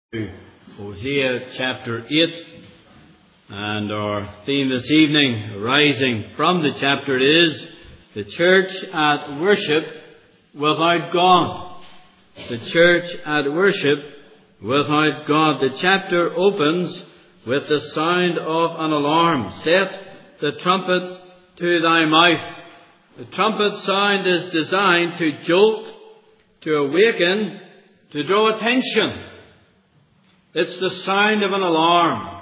Hosea chapter 8, and our theme this evening arising from the chapter is the church at worship without God. The church at worship without God. The chapter opens with the sound of an alarm. Set the trumpet to thy mouth. The trumpet sound is designed to jolt, to awaken, to draw attention. It's the sound of an alarm.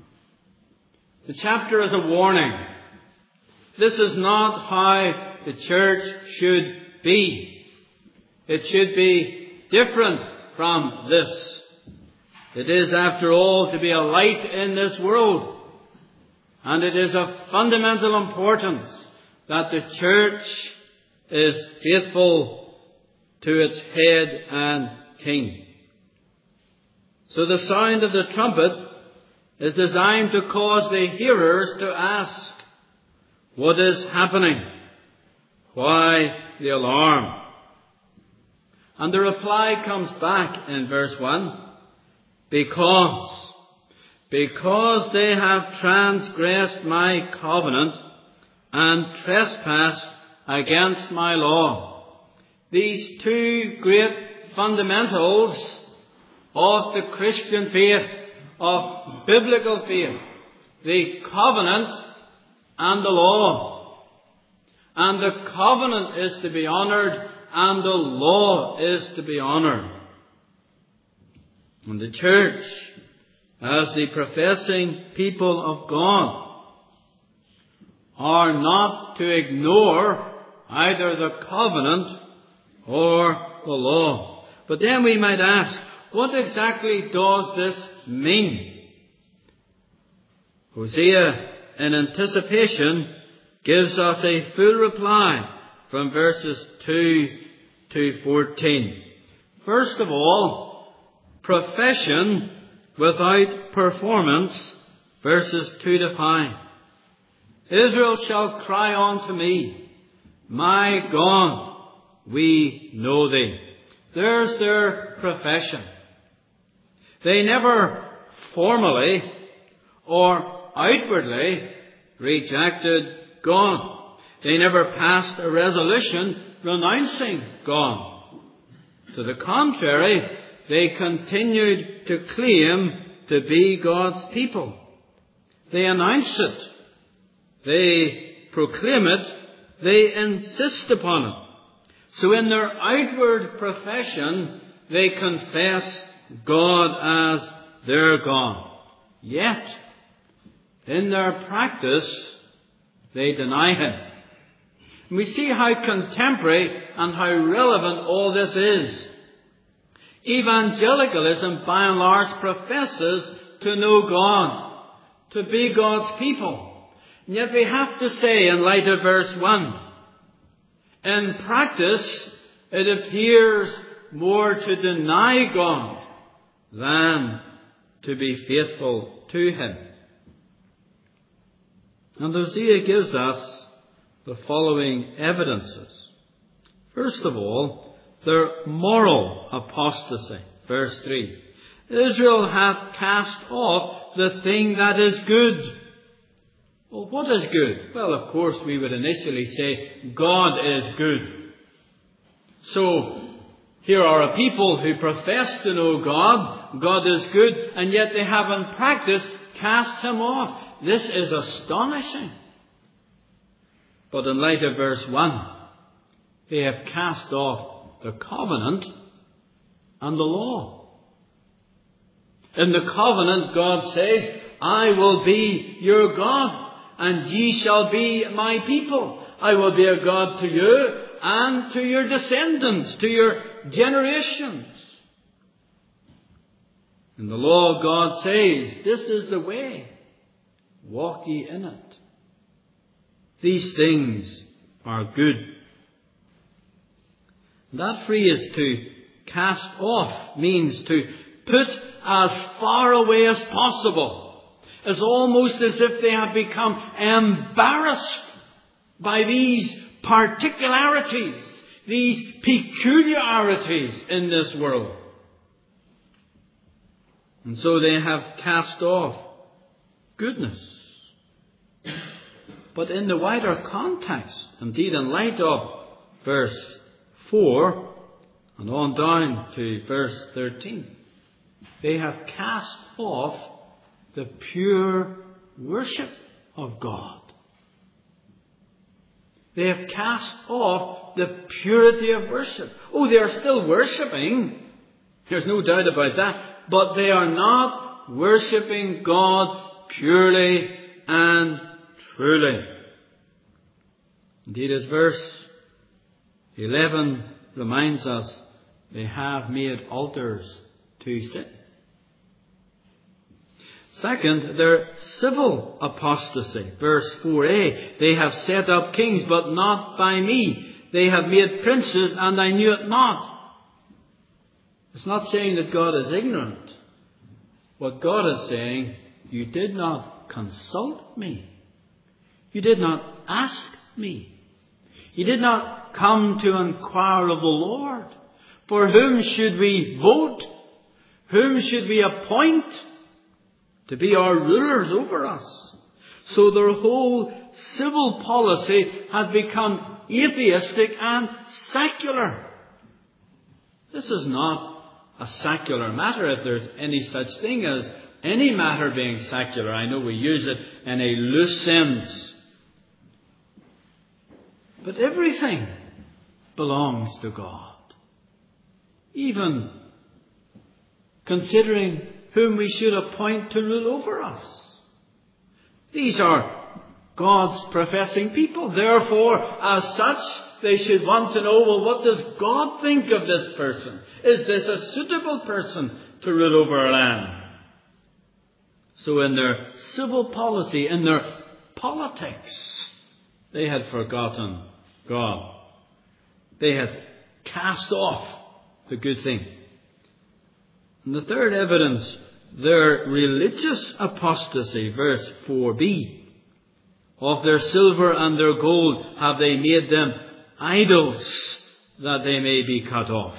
The chapter is a warning. This is not how the church should be. It should be different from this. It is, after all, to be a light in this world. And it is of fundamental importance that the church is faithful to its head and king. So the sound of the trumpet is designed to cause the hearers to ask, what is happening? Why the alarm? And the reply comes back in verse 1. Because they have transgressed my covenant and trespassed against my law. These two great fundamentals of the Christian faith, of biblical faith, the covenant and the law. And the covenant is to be honoured, and the law is to be honoured. And the church, as the professing people of God, are not to ignore either the covenant or the law. But then we might ask, what exactly does this mean? Hosea, in anticipation, gives us a full reply from verses 2 to 14. First of all, profession without performance, verses 2 to 5. Israel shall cry unto me, my God, we know thee. There's their profession. They never formally or outwardly rejected God. They never passed a resolution renouncing God. To the contrary, they continued to claim to be God's people. They announce it. They proclaim it. They insist upon it. So in their outward profession, they confess God as their God. Yet, in their practice, they deny Him. And we see how contemporary and how relevant all this is. Evangelicalism, by and large, professes to know God, to be God's people. And yet we have to say, in light of verse 1, in practice, it appears more to deny God than to be faithful to Him. And Hosea gives us the following evidences. First of all, their moral apostasy. Verse 3. Israel hath cast off the thing that is good. Well, what is good? Well, of course, we would initially say God is good. So, here are a people who profess to know God. God is good, and yet they have in practice cast Him off. This is astonishing. But in light of verse 1, they have cast off the covenant and the law. In the covenant, God says, I will be your God, and ye shall be my people. I will be a God to you and to your descendants, to your generations. In the law, God says, this is the way. Walk ye in it. These things are good. That phrase, to cast off, means to put as far away as possible. It's almost as if they have become embarrassed by these particularities, these peculiarities in this world. And so they have cast off goodness. But in the wider context, indeed in light of verse 4 and on down to verse 13, they have cast off the pure worship of God. They have cast off the purity of worship. Oh, they are still worshipping. There's no doubt about that. But they are not worshipping God purely and truly. Indeed, as verse 11 reminds us, they have made altars to sin. Second, their civil apostasy. Verse 4a, they have set up kings, but not by me. They have made princes, and I knew it not. It's not saying that God is ignorant. What God is saying, you did not consult me. You did not ask me. You did not come to inquire of the Lord. For whom should we vote? Whom should we appoint to be our rulers over us? So their whole civil policy has become atheistic and secular. This is not a secular matter, if there's any such thing as any matter being secular. I know we use it in a loose sense. But everything belongs to God. Even considering whom we should appoint to rule over us. These are God's professing people. Therefore, as such, they should want to know, well, what does God think of this person? Is this a suitable person to rule over our land? So in their civil policy, in their politics, they had forgotten God. They had cast off the good thing. And the third evidence, their religious apostasy, verse 4b. Of their silver and their gold have they made them idols, that they may be cut off.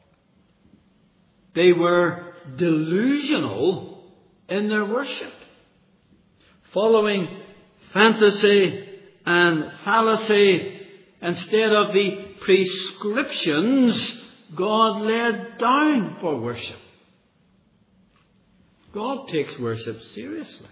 They were delusional in their worship, following fantasy and fallacy instead of the prescriptions God laid down for worship. God takes worship seriously.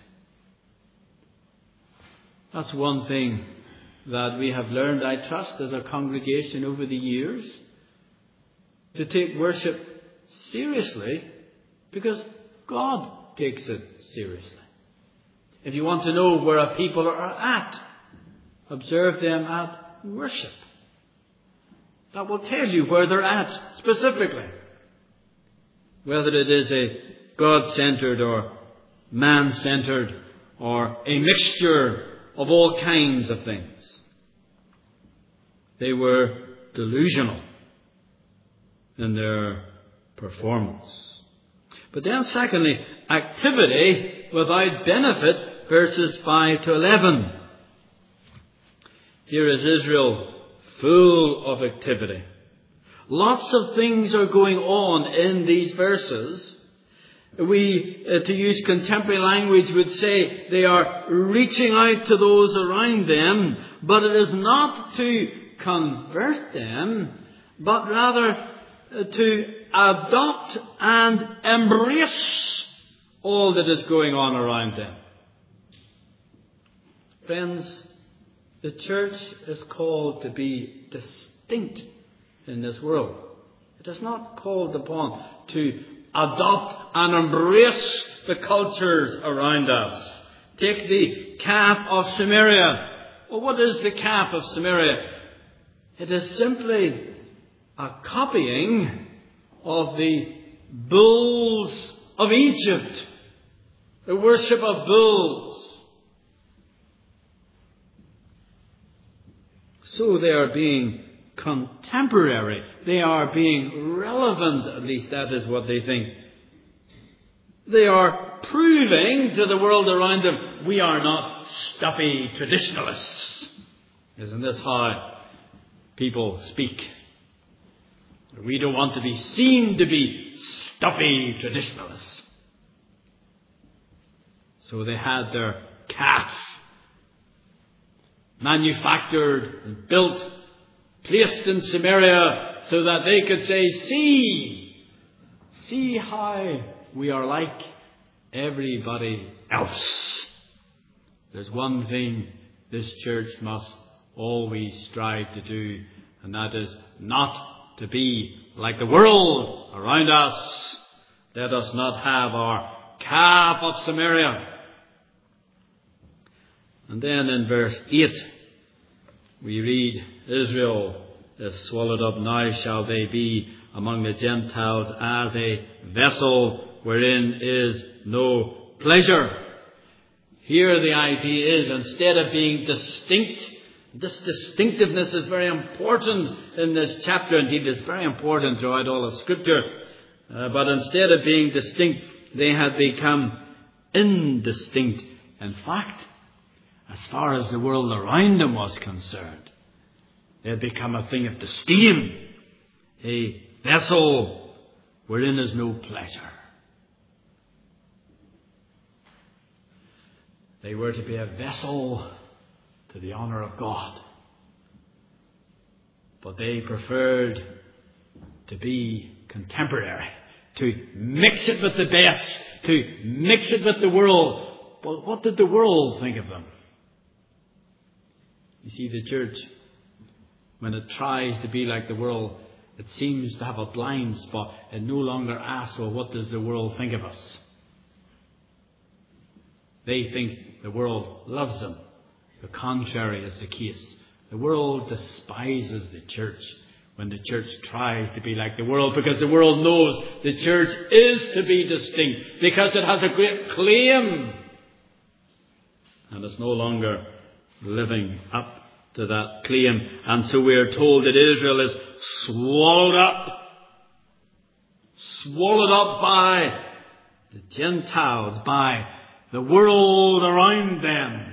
That's one thing that we have learned, I trust, as a congregation over the years. To take worship seriously, because God takes it seriously. If you want to know where a people are at, observe them at worship. That will tell you where they're at specifically. Whether it is a God-centered or man-centered or a mixture of all kinds of things. They were delusional in their performance. But then secondly, activity without benefit, verses 5 to 11. Here is Israel full of activity. Lots of things are going on in these verses. We, to use contemporary language, would say they are reaching out to those around them, but it is not to convert them, but rather to adopt and embrace all that is going on around them. Friends, the church is called to be distinct in this world. It is not called upon to adopt and embrace the cultures around us. Take the calf of Samaria. Well, what is the calf of Samaria? It is simply a copying of the bulls of Egypt. The worship of bulls. So they are being contemporary. They are being relevant, at least that is what they think. They are proving to the world around them, we are not stuffy traditionalists. Isn't this how people speak? We don't want to be seen to be stuffy traditionalists. So they had their calf manufactured and built, placed in Samaria, so that they could say, see how we are like everybody else. There's one thing this church must always strive to do, and that is not to be like the world around us. Let us not have our calf of Samaria. And then in verse 8, we read, Israel is swallowed up, now shall they be among the Gentiles as a vessel wherein is no pleasure. Here the idea is, instead of being distinct, this distinctiveness is very important in this chapter. Indeed, it's very important throughout all of Scripture. But instead of being distinct, they had become indistinct. In fact, as far as the world around them was concerned, they had become a thing of disdain, a vessel wherein is no pleasure. They were to be a vessel to the honour of God. But they preferred to be contemporary, to mix it with the best, to mix it with the world. But what did the world think of them? You see, the church, when it tries to be like the world, it seems to have a blind spot. It no longer asks, well, what does the world think of us? They think the world loves them. The contrary is the case. The world despises the church when the church tries to be like the world, because the world knows the church is to be distinct, because it has a great claim, and it's no longer living up to that claim. And so we are told that Israel is swallowed up by the Gentiles, by the world around them.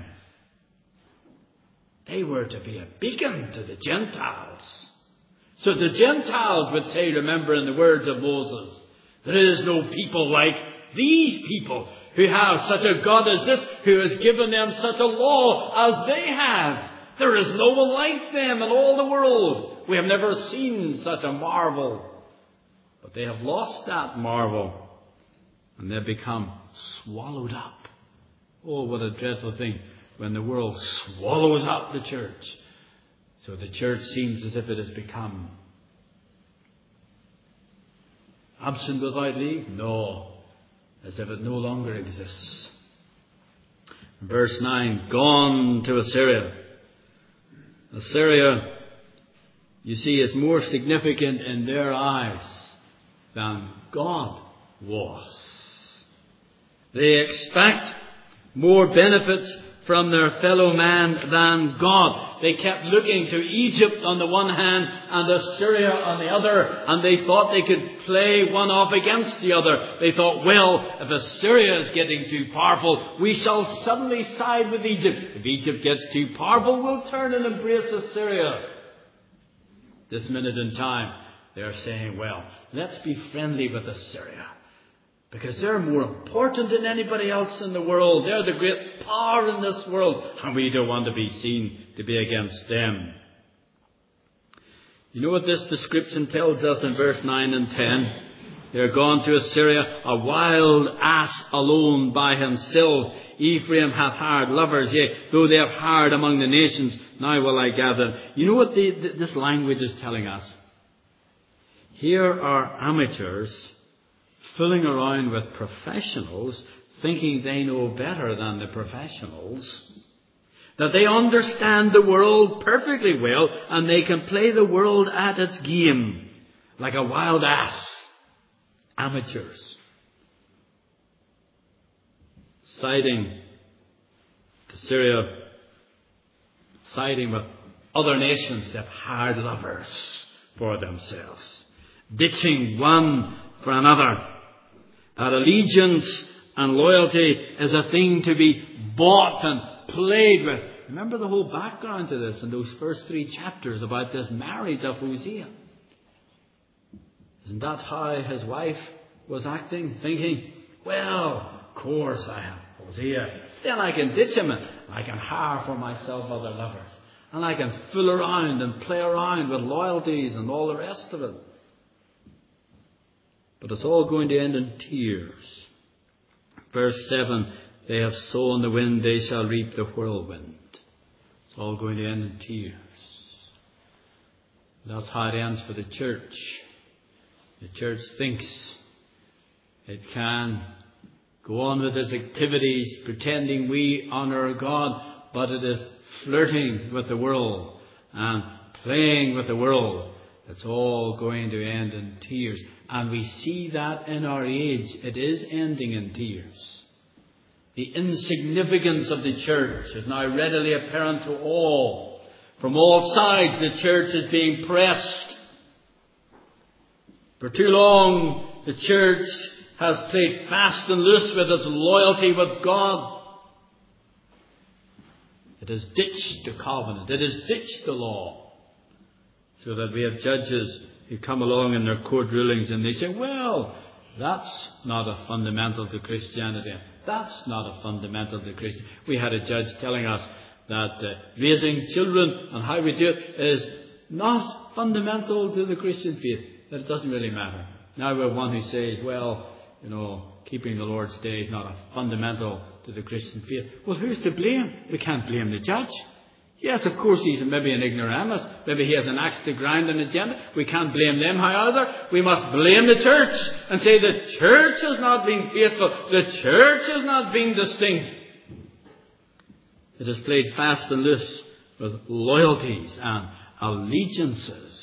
They were to be a beacon to the Gentiles. So the Gentiles would say, remember in the words of Moses, there is no people like these people who have such a God as this, who has given them such a law as they have. There is no one like them in all the world. We have never seen such a marvel. But they have lost that marvel, and they've become swallowed up. Oh, what a dreadful thing when the world swallows up the church. So the church seems as if it has become absent without leave? No, as if it no longer exists. Verse 9, gone to Assyria. Assyria, you see, is more significant in their eyes than God was. They expect more benefits from their fellow man than God. They kept looking to Egypt on the one hand and Assyria on the other, and they thought they could play one off against the other. They thought, well, if Assyria is getting too powerful, we shall suddenly side with Egypt. If Egypt gets too powerful, we'll turn and embrace Assyria. This minute in time, they're saying, well, let's be friendly with Assyria, because they're more important than anybody else in the world. They're the great power in this world, and we don't want to be seen to be against them. You know what this description tells us in verse 9 and 10? They're gone to Assyria, a wild ass alone by himself. Ephraim hath hired lovers, yea, though they have hired among the nations, now will I gather them. You know what this language is telling us? Here are amateurs fooling around with professionals, thinking they know better than the professionals, that they understand the world perfectly well, and they can play the world at its game like a wild ass. Amateurs. Siding to Syria, siding with other nations that have hired lovers for themselves, ditching one for another. That allegiance and loyalty is a thing to be bought and played with. Remember the whole background to this in those first 3 chapters about this marriage of Hosea. Isn't that how his wife was acting? Thinking, well, of course I have Hosea. Then I can ditch him and I can hire for myself other lovers. And I can fool around and play around with loyalties and all the rest of it. But it's all going to end in tears. Verse 7, they have sown the wind, they shall reap the whirlwind. It's all going to end in tears. That's how it ends for the church. The church thinks it can go on with its activities, pretending we honour God, but it is flirting with the world and playing with the world. It's all going to end in tears. And we see that in our age. It is ending in tears. The insignificance of the church is now readily apparent to all. From all sides, the church is being pressed. For too long, the church has played fast and loose with its loyalty with God. It has ditched the covenant. It has ditched the law. So that we have judges who come along in their court rulings and they say, well, that's not a fundamental to Christianity. That's not a fundamental to Christianity. We had a judge telling us that raising children and how we do it is not fundamental to the Christian faith. That it doesn't really matter. Now we have one who says, well, keeping the Lord's Day is not a fundamental to the Christian faith. Well, who's to blame? We can't blame the judge. Yes, of course, he's maybe an ignoramus. Maybe he has an axe to grind on agenda. We can't blame them. However, we must blame the church and say the church has not been faithful. The church has not been distinct. It has played fast and loose with loyalties and allegiances.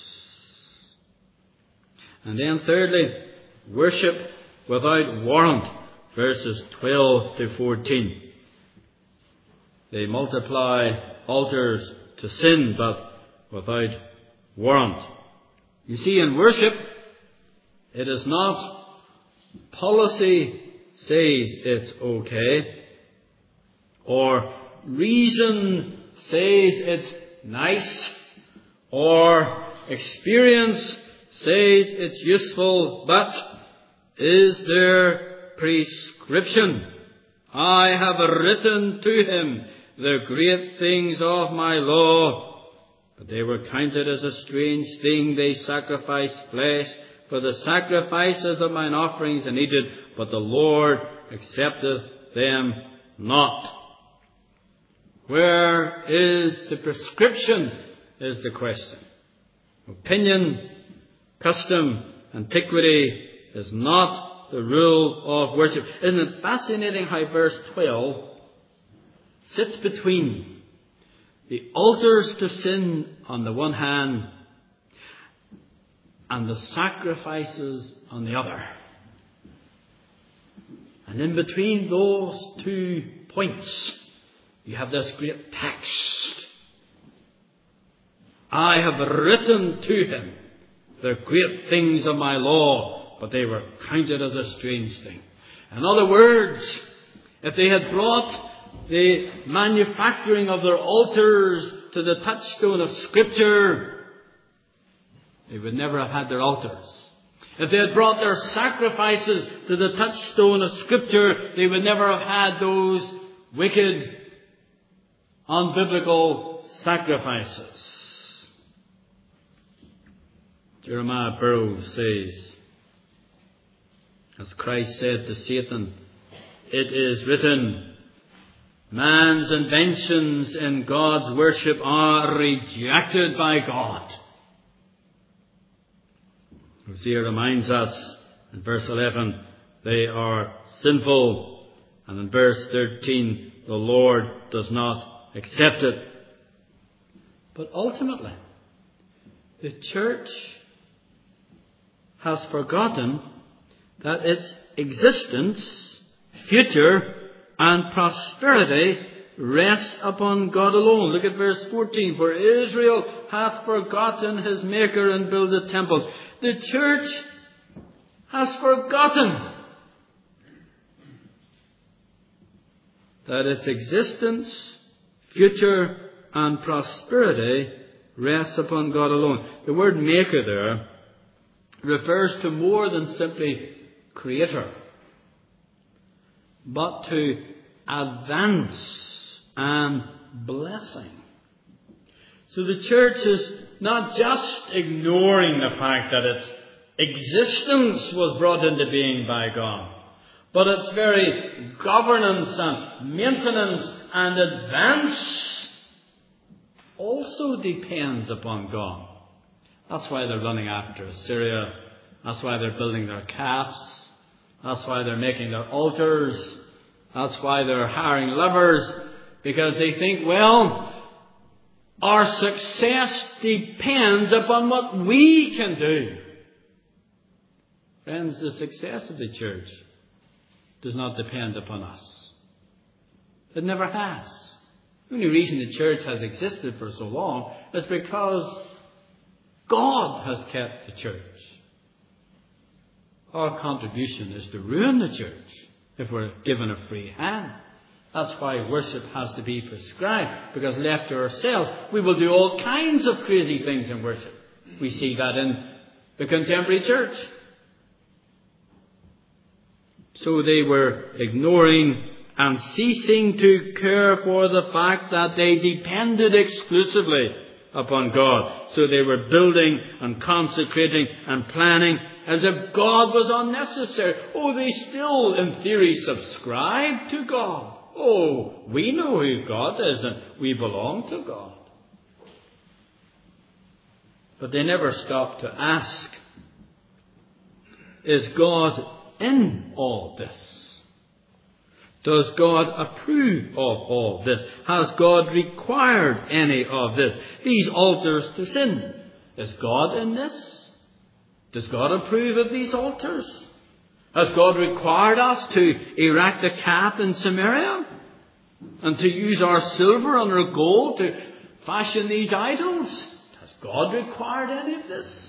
And then thirdly, worship without warrant, verses 12 to 14. They multiply altars to sin, but without warrant. You see, in worship, it is not policy says it's okay, or reason says it's nice, or experience says it's useful, but is there prescription? I have written to him the great things of my law, but they were counted as a strange thing. They sacrificed flesh, for the sacrifices of mine offerings are needed, but the Lord accepteth them not. Where is the prescription, is the question. Opinion, custom, antiquity is not the rule of worship. Isn't it fascinating how verse 12 sits between the altars to sin on the one hand and the sacrifices on the other. And in between those 2 points, you have this great text. I have written to him the great things of my law, but they were counted as a strange thing. In other words, if they had brought the manufacturing of their altars to the touchstone of Scripture, they would never have had their altars. If they had brought their sacrifices to the touchstone of Scripture, they would never have had those wicked, unbiblical sacrifices. Jeremiah Burroughs says, as Christ said to Satan, it is written, man's inventions in God's worship are rejected by God. Hosea reminds us in verse 11, they are sinful. And in verse 13, the Lord does not accept it. But ultimately, the church has forgotten that its existence, future, and prosperity rests upon God alone. Look at verse 14. For Israel hath forgotten his Maker and builded temples. The church has forgotten that its existence, future, and prosperity rests upon God alone. The word Maker there refers to more than simply creator, but to advance and blessing. So the church is not just ignoring the fact that its existence was brought into being by God, but its very governance and maintenance and advance also depends upon God. That's why they're running after Assyria. That's why they're building their calves. That's why they're making their altars. That's why they're hiring lovers. Because they think, well, our success depends upon what we can do. Friends, the success of the church does not depend upon us. It never has. The only reason the church has existed for so long is because God has kept the church. Our contribution is to ruin the church if we're given a free hand. That's why worship has to be prescribed, because left to ourselves, we will do all kinds of crazy things in worship. We see that in the contemporary church. So they were ignoring and ceasing to care for the fact that they depended exclusively upon God. So they were building and consecrating and planning as if God was unnecessary. Oh, they still, in theory, subscribe to God. Oh, we know who God is and we belong to God. But they never stopped to ask, is God in all this? Does God approve of all this? Has God required any of this? These altars to sin. Is God in this? Does God approve of these altars? Has God required us to erect a calf in Samaria? And to use our silver and our gold to fashion these idols? Has God required any of this?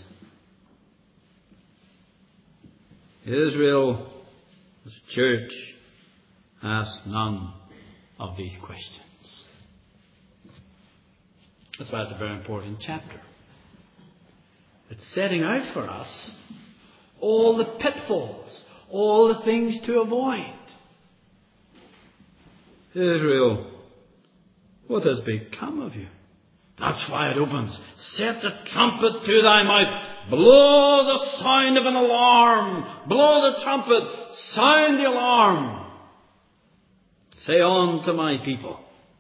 Israel, as a church, asked none of these questions. That's why it's a very important chapter. It's setting out for us all the pitfalls, all the things to avoid. Israel, what has become of you? That's why it opens. Set the trumpet to thy mouth. Blow the sound of an alarm. Blow the trumpet. Sound the alarm. Say on to my people.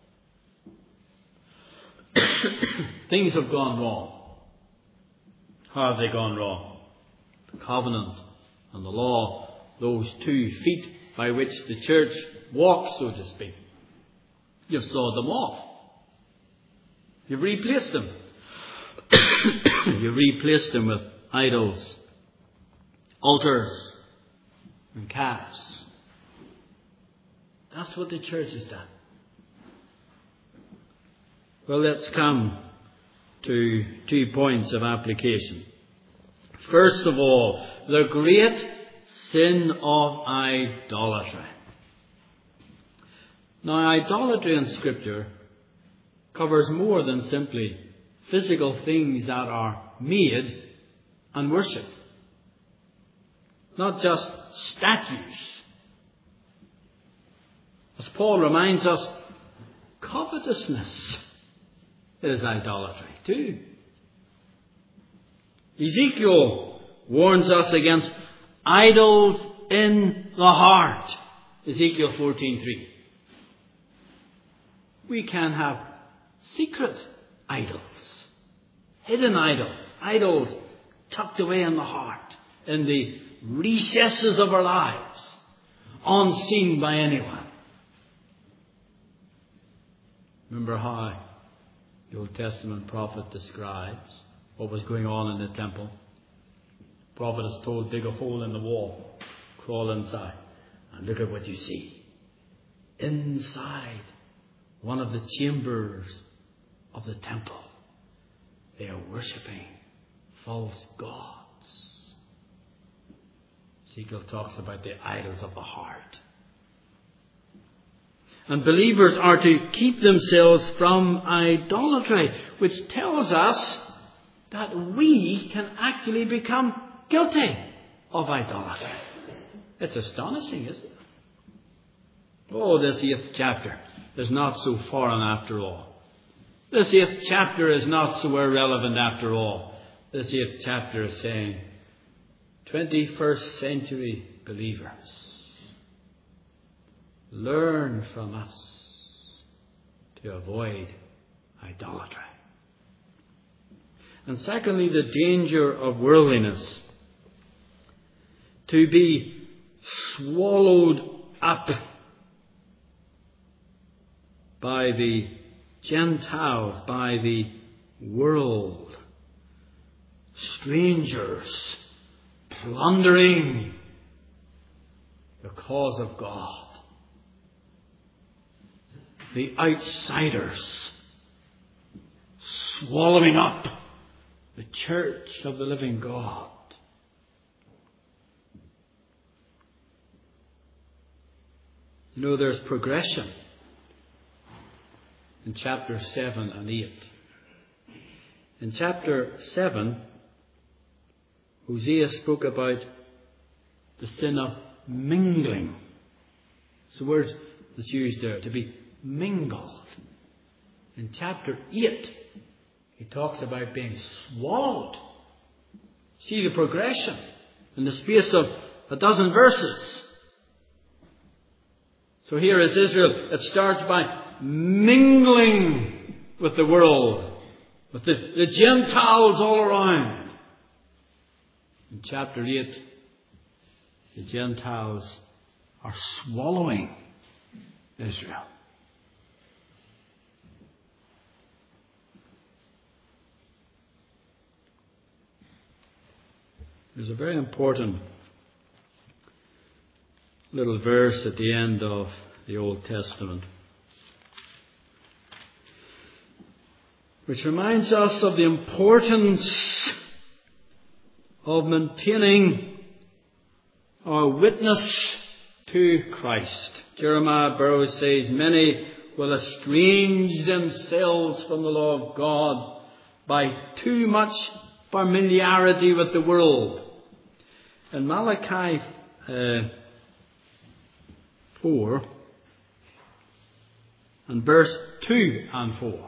Things have gone wrong. How have they gone wrong? The covenant and the law, those 2 feet by which the church walks, so to speak. You've sawed them off. You've replaced them. You've replaced them with idols, altars, and calves. That's what the church has done. Well, let's come to 2 points of application. First of all, the great sin of idolatry. Now, idolatry in Scripture covers more than simply physical things that are made and worshipped. Not just statues. As Paul reminds us, covetousness is idolatry too. Ezekiel warns us against idols in the heart. Ezekiel 14:3. We can have secret idols, hidden idols, idols tucked away in the heart, in the recesses of our lives, unseen by anyone. Remember how the Old Testament prophet describes what was going on in the temple. The prophet is told, dig a hole in the wall, crawl inside, and look at what you see. Inside one of the chambers of the temple, they are worshipping false gods. Ezekiel talks about the idols of the heart. And believers are to keep themselves from idolatry, which tells us that we can actually become guilty of idolatry. It's astonishing, isn't it? Oh, this 8th chapter is not so foreign after all. This 8th chapter is not so irrelevant after all. This 8th chapter is saying, 21st century believers, learn from us to avoid idolatry. And secondly, the danger of worldliness. To be swallowed up by the Gentiles, by the world. Strangers plundering the cause of God. The outsiders swallowing up the church of the living God. You know, there's progression in chapter 7 and 8. In chapter 7, Hosea spoke about the sin of mingling. It's the word that's used there, to be mingled. In chapter 8, he talks about being swallowed. See the progression in the space of a dozen verses. So here is Israel. It starts by mingling with the world, with the Gentiles all around. In chapter 8, the Gentiles are swallowing Israel. There's a very important little verse at the end of the Old Testament, which reminds us of the importance of maintaining our witness to Christ. Jeremiah Burroughs says, many will estrange themselves from the law of God by too much familiarity with the world. In Malachi 4 and verse 2 and 4.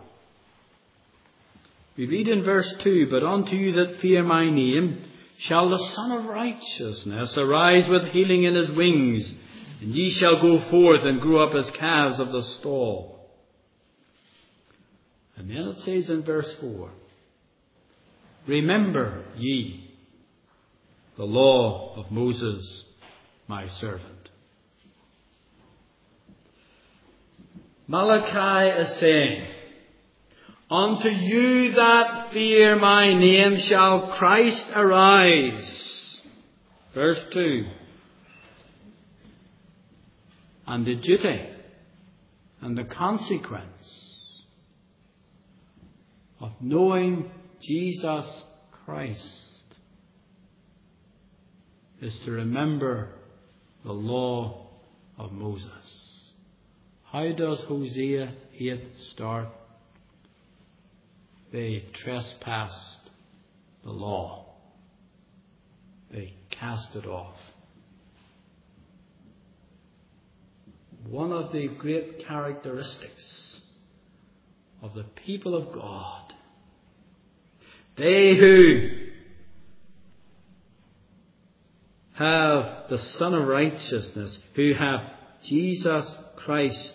We read in verse 2, but unto you that fear my name shall the Son of Righteousness arise with healing in his wings, and ye shall go forth and grow up as calves of the stall. And then it says in verse 4, remember ye the law of Moses, my servant. Malachi is saying, unto you that fear my name shall Christ arise. Verse 2. And the duty and the consequence of knowing Jesus Christ is to remember the law of Moses. How does Hosea 8 start? They trespassed the law. They cast it off. One of the great characteristics of the people of God, they who have the Son of Righteousness, who have Jesus Christ,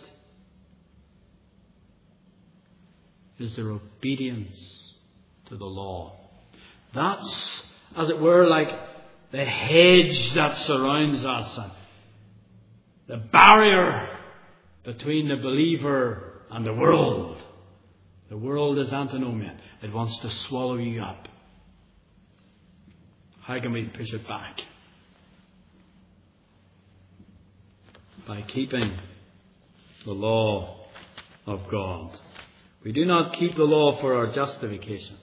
is their obedience to the law. That's, as it were, like the hedge that surrounds us, the barrier between the believer and the world. The world is antinomian. It wants to swallow you up. How can we push it back? By keeping the law of God. We do not keep the law for our justification,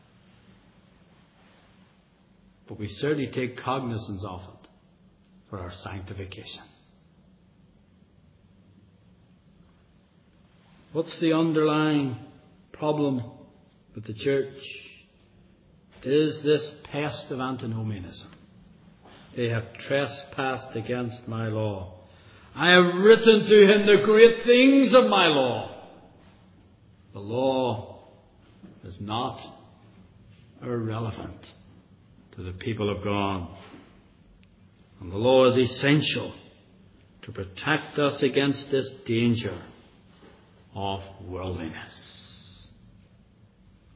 but we certainly take cognizance of it for our sanctification. What's the underlying problem with the church? It is this pest of antinomianism. They have trespassed against my law. I have written to him the great things of my law. The law is not irrelevant to the people of God. And the law is essential to protect us against this danger of worldliness.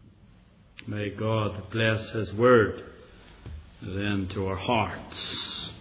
May God bless his word then to our hearts.